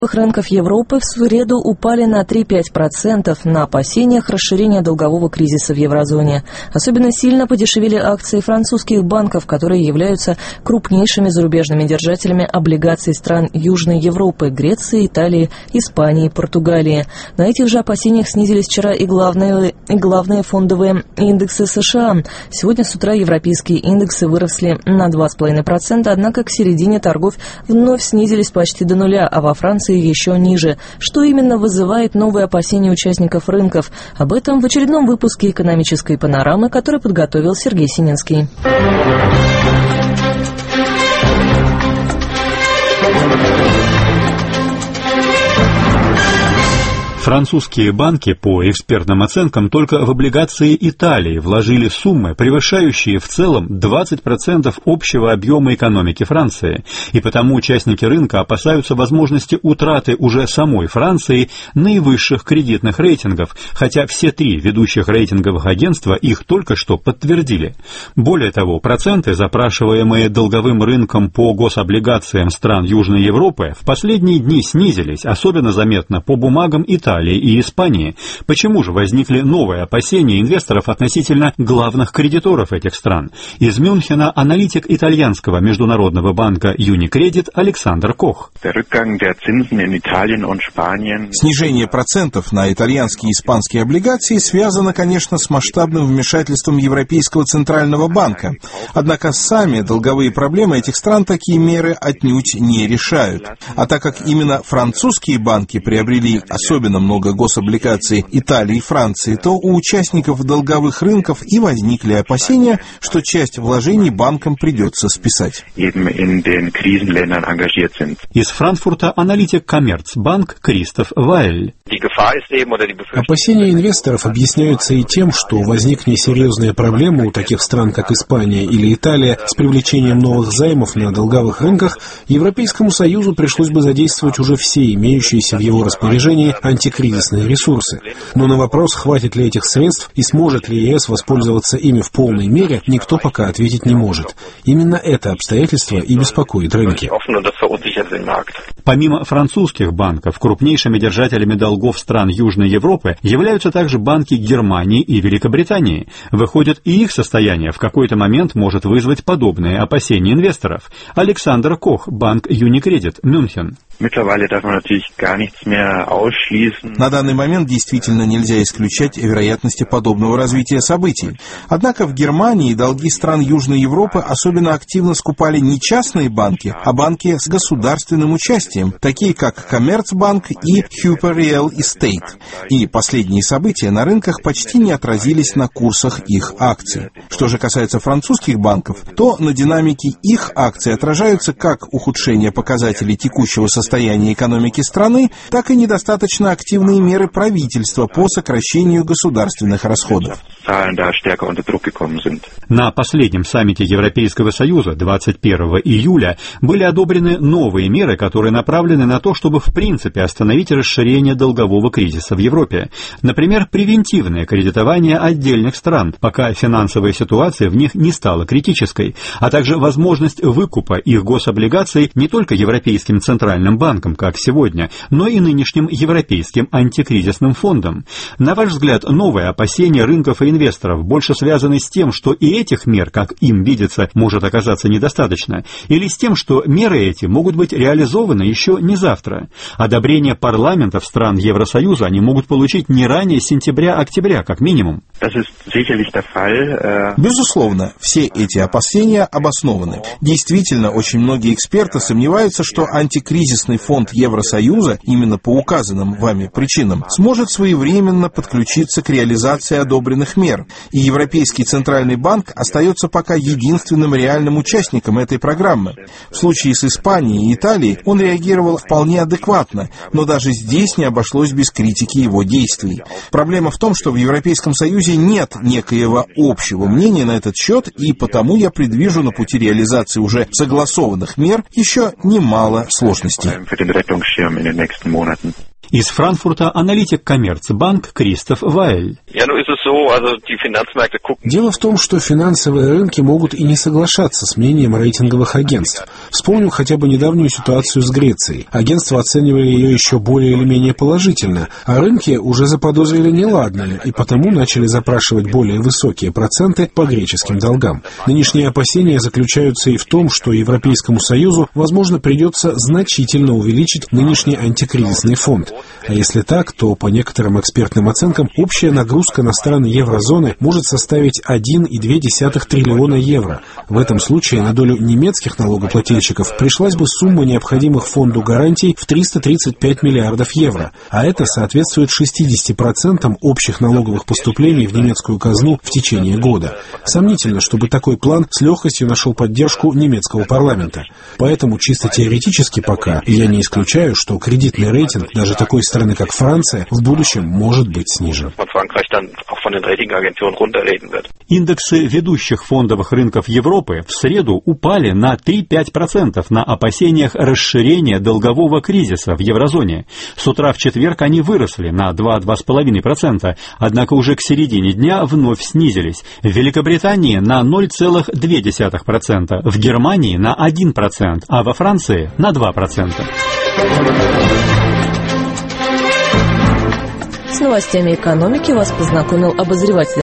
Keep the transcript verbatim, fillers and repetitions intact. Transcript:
Рынков Европы в среду упали на три-пять процентов на опасениях расширения долгового кризиса в еврозоне. Особенно сильно подешевели акции французских банков, которые являются крупнейшими зарубежными держателями облигаций стран Южной Европы, Греции, Италии, Испании, Португалии. На этих же опасениях снизились вчера и главные, и главные фондовые индексы США. Сегодня с утра европейские индексы выросли на два с половиной процента, однако к середине торгов вновь снизились почти до нуля, а во Франции еще ниже. Что именно вызывает новые опасения участников рынков? Об этом в очередном выпуске «Экономической панорамы», который подготовил Сергей Сининский. Французские банки, по экспертным оценкам, только в облигации Италии вложили суммы, превышающие в целом двадцать процентов общего объема экономики Франции, и потому участники рынка опасаются возможности утраты уже самой Франции наивысших кредитных рейтингов, хотя все три ведущих рейтинговых агентства их только что подтвердили. Более того, проценты, запрашиваемые долговым рынком по гособлигациям стран Южной Европы, в последние дни снизились, особенно заметно по бумагам Италии и Испании. Почему же возникли новые опасения инвесторов относительно главных кредиторов этих стран? Из Мюнхена аналитик итальянского международного банка Unicredit Александр Кох. Снижение процентов на итальянские и испанские облигации связано, конечно, с масштабным вмешательством Европейского центрального банка. Однако сами долговые проблемы этих стран такие меры отнюдь не решают. А так как именно французские банки приобрели особенно много гособлигаций Италии и Франции, то у участников долговых рынков и возникли опасения, что часть вложений банкам придется списать. Из Франкфурта аналитик Коммерцбанк Кристоф Вайль. Опасения инвесторов объясняются и тем, что возникнет серьезная проблема у таких стран, как Испания или Италия, с привлечением новых займов на долговых рынках. Европейскому Союзу пришлось бы задействовать уже все имеющиеся в его распоряжении антикризисные ресурсы. Но на вопрос, хватит ли этих средств и сможет ли ЕС воспользоваться ими в полной мере, никто пока ответить не может. Именно это обстоятельство и беспокоит рынки. Помимо французских банков, крупнейшими держателями долгов стран Южной Европы являются также банки Германии и Великобритании. Выходит, и их состояние в какой-то момент может вызвать подобные опасения инвесторов. Александр Кох, банк Unicredit, Мюнхен. На данный момент действительно нельзя исключать вероятности подобного развития событий. Однако в Германии долги стран Южной Европы особенно активно скупали не частные банки, а банки с государственным участием, такие как Коммерцбанк и Hyper Real Estate. И последние события на рынках почти не отразились на курсах их акций. Что же касается французских банков, то на динамике их акций отражаются как ухудшение показателей текущего состояния состояние экономики страны, так и недостаточно активные меры правительства по сокращению государственных расходов. На последнем саммите Европейского Союза двадцать первого июля были одобрены новые меры, которые направлены на то, чтобы в принципе остановить расширение долгового кризиса в Европе. Например, превентивное кредитование отдельных стран, пока финансовая ситуация в них не стала критической, а также возможность выкупа их гособлигаций не только Европейским центральным банком, как сегодня, но и нынешним Европейским антикризисным фондом. На ваш взгляд, новые опасения рынков и инвесторов больше связаны с тем, что и этих мер, как им видится, может оказаться недостаточно, или с тем, что меры эти могут быть реализованы еще не завтра? Одобрение парламентов стран Евросоюза они могут получить не ранее сентября-октября, как минимум. Безусловно, все эти опасения обоснованы. Действительно, очень многие эксперты сомневаются, что антикризисный фонд Евросоюза, именно по указанным вами причинам, сможет своевременно подключиться к реализации одобренных мер, и Европейский центральный банк остается пока единственным реальным участником этой программы. В случае с Испанией и Италией он реагировал вполне адекватно, но даже здесь не обошлось без критики его действий. Проблема в том, что в Европейском Союзе нет некоего общего мнения на этот счет, и потому я предвижу на пути реализации уже согласованных мер еще немало сложностей. Из Франкфурта аналитик Коммерцбанк Кристоф Вайль. Дело в том, что финансовые рынки могут и не соглашаться с мнением рейтинговых агентств. Вспомним хотя бы недавнюю ситуацию с Грецией. Агентства оценивали ее еще более или менее положительно, а рынки уже заподозрили неладное и потому начали запрашивать более высокие проценты по греческим долгам. Нынешние опасения заключаются и в том, что Европейскому Союзу, возможно, придется значительно увеличить нынешний антикризисный фонд. А если так, то, по некоторым экспертным оценкам, общая нагрузка на страны еврозоны может составить один и две десятых триллиона евро. В этом случае на долю немецких налогоплательщиков пришлась бы сумма необходимых фонду гарантий в триста тридцать пять миллиардов евро, а это соответствует шестидесяти процентам общих налоговых поступлений в немецкую казну в течение года. Сомнительно, чтобы такой план с легкостью нашел поддержку немецкого парламента. Поэтому чисто теоретически пока я не исключаю, что кредитный рейтинг даже такой страны, как Франция, в будущем может быть снижен. Индексы ведущих фондовых рынков Европы в среду упали на три целых пять десятых процента на опасениях расширения долгового кризиса в еврозоне. С утра в четверг они выросли на два — два с половиной процента, однако уже к середине дня вновь снизились. В Великобритании на ноль целых две десятых процента, в Германии на один процент, а во Франции на два процента. С новостями экономики вас познакомил обозреватель